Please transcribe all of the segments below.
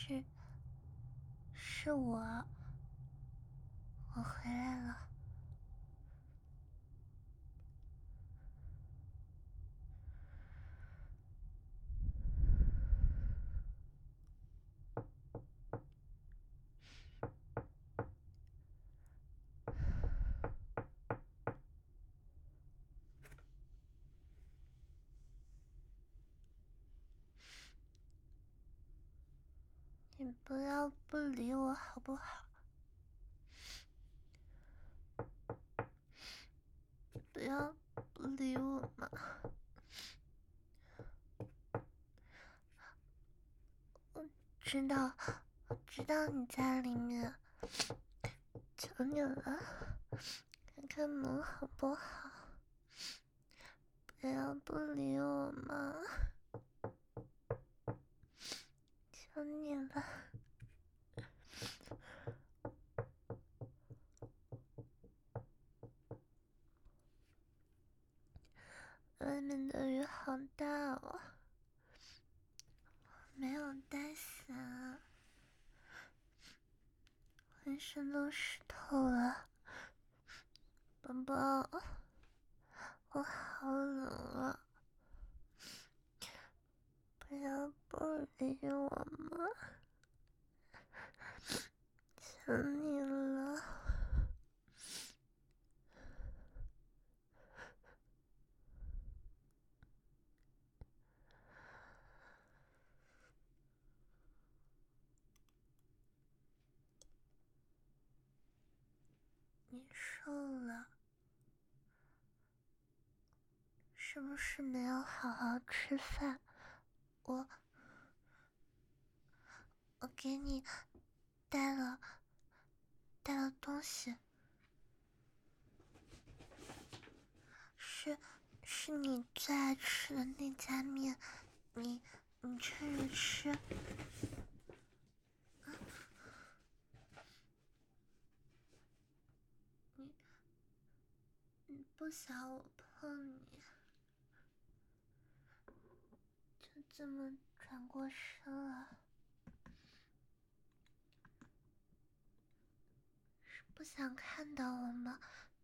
是我回来了。你不要不理我好不好？不要不理我嘛！我知道你在里面，求你了，开开门好不好？不要不理我嘛！求你了。外面的雨好大哦，没有带伞，浑身都湿透了。宝宝，我好冷啊！不要不理我嘛！求你了。你瘦了，是不是没有好好吃饭？我给你带了东西，是你最爱吃的那家面，你趁着吃。你不想我碰你，就这么转过身了，是不想看到我吗？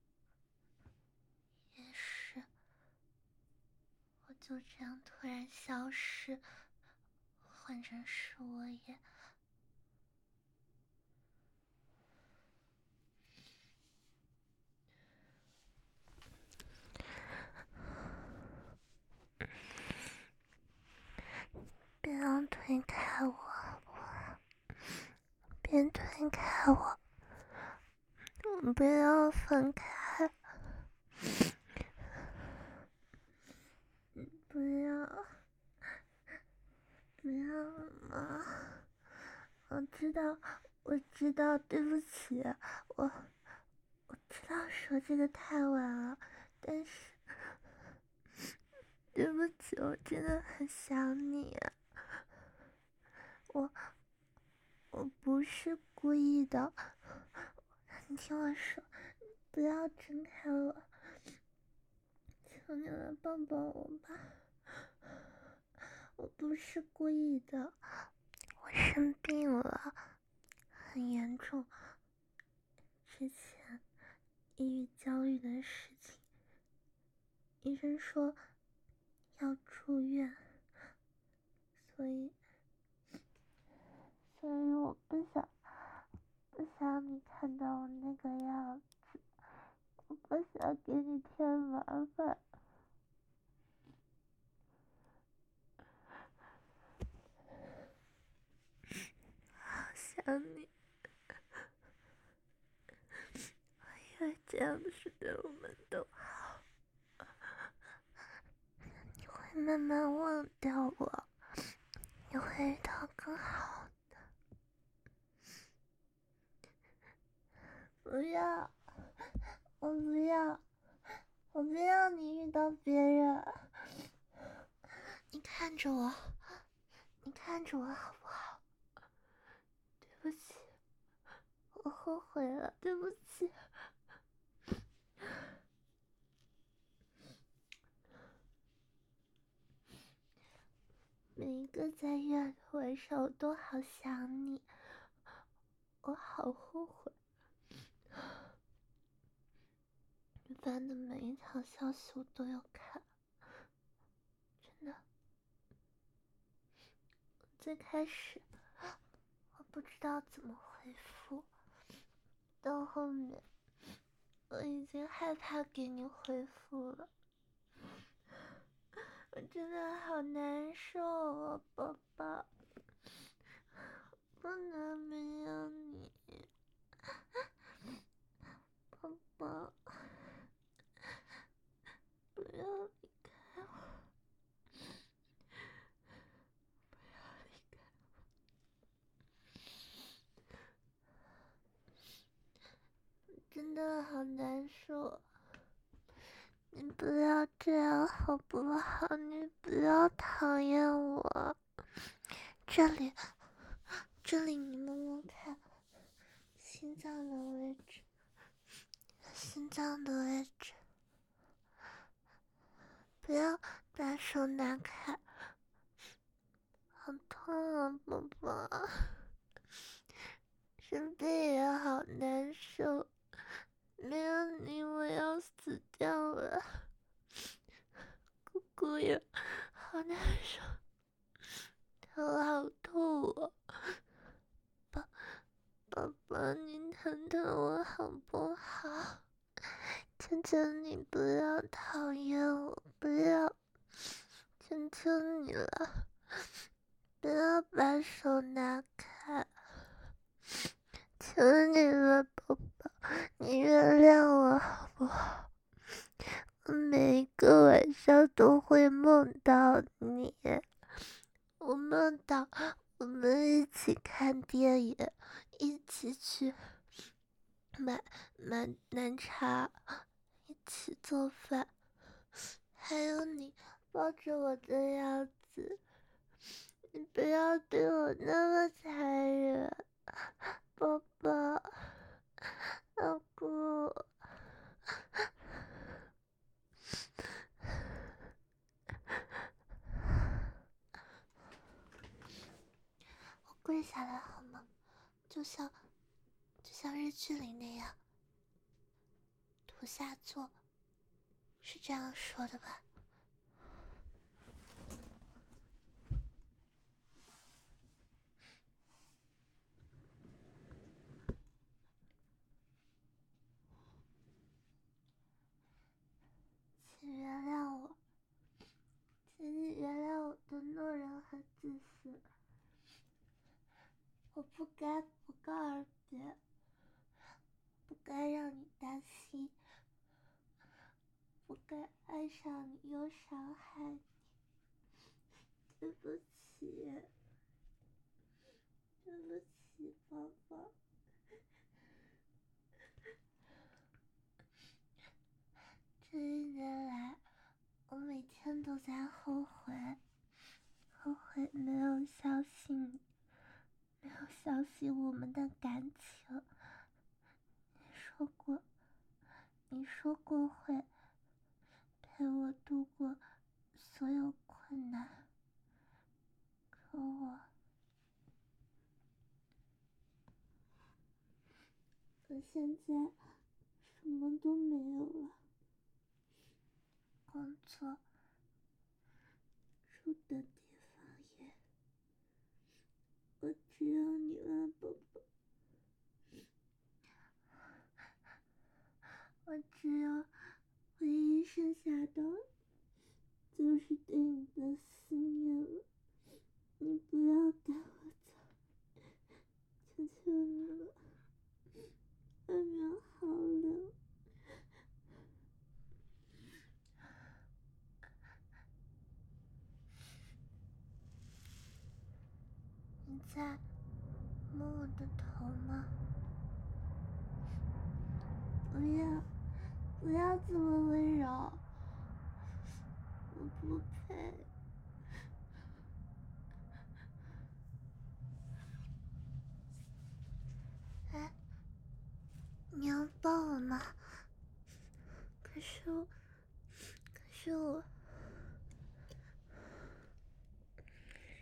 也是，我就这样突然消失，换成是我也。别要推开我好不好？别推开我，我们不要分开。不要嘛！我知道，对不起，我知道说这个太晚了，但是对不起，我真的很想你。我不是故意的，你听我说，不要睁开我，求你了，抱抱我吧。我不是故意的，我生病了，很严重，之前抑郁焦虑的事情，医生说要住院，所以我不想你看到我那个样子，我不想给你添麻烦。好想你，我以为这样是对我们都好，你会慢慢忘掉我，你会遇到更好的。不要，我不要你遇到别人。你看着我好不好？对不起，我后悔了，对不起。 每一个在夜里晚上，我都好想你，我好后悔。你发的每一条消息我都有看，真的。最开始我不知道怎么回复，到后面我已经害怕给你回复了，我真的好难受啊，宝宝，不能没有你，宝宝，不要离开我，不要离开我，真的好难受。你不要这样好不好？你不要讨厌我。这里你摸摸看，心脏的位置，心脏的位置，不要把手拿开，好痛啊，宝宝，生病也好难受，没有你我要死掉了，姑姑也好难受，头好痛啊，宝宝，你疼疼我好不好？求求你不要讨厌我，不要，求求你了，不要把手拿开，求你了，宝宝，你原谅我好不好？我每一个晚上都会梦到你，我梦到我们一起看电影，一起去买奶茶，一起做饭，还有你抱着我的样子，你不要对我那么残忍，宝宝，老公，我跪下来好吗？就像日剧里那样，土下座，是这样说的吧？请原谅我，请你原谅我的懦弱和自私。我不该不告而别，不该让你担心，不该爱上你又伤害你。对不起，对不起，宝宝。这一年来，我每天都在后悔，后悔没有相信你，没有相信我们的感情。你说过会陪我度过所有困难，可我现在什么都没有了，工作住的地方也，我只有你了，宝宝。我只有唯一剩下的就是对你的思念了，你不要赶我走，求求你了，外面好冷。你在摸我的头吗？不要这么温柔，我不配。哎，你要抱我吗？可是我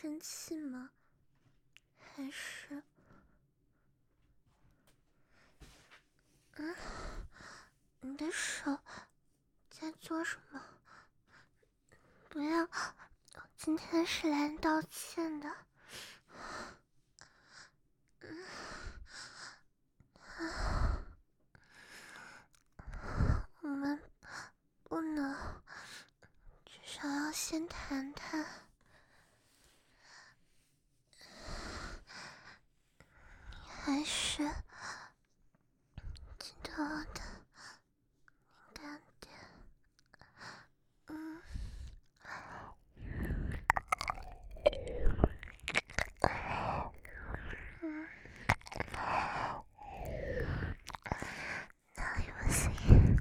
生气吗？还是……你的手在做什么？不要，我今天是来道歉的。我们不能，至少要先谈谈。你还是记得我的敏感点。哪里不行？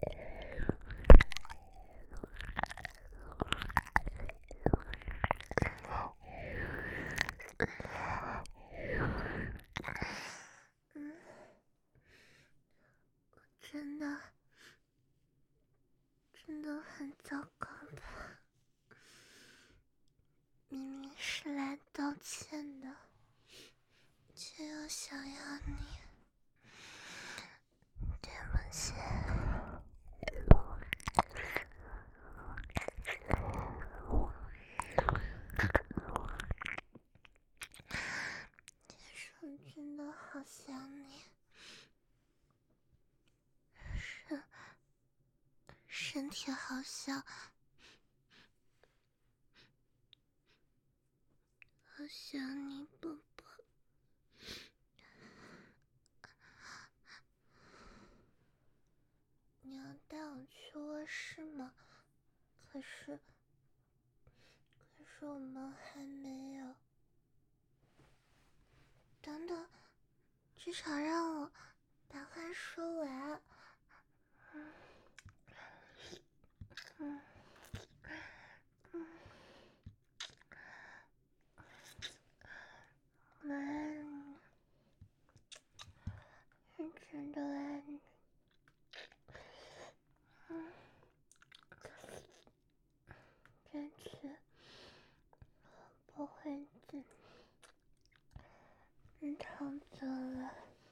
真的很糟糕吧？明明是来道歉的，却又想要你。对不起。天生真的好想你。身体好像好想你，宝宝。你要带我去卧室吗？可是我们还没有。等等，至少让我把话说完。我爱你，是真的爱你。这次我不会逃走了。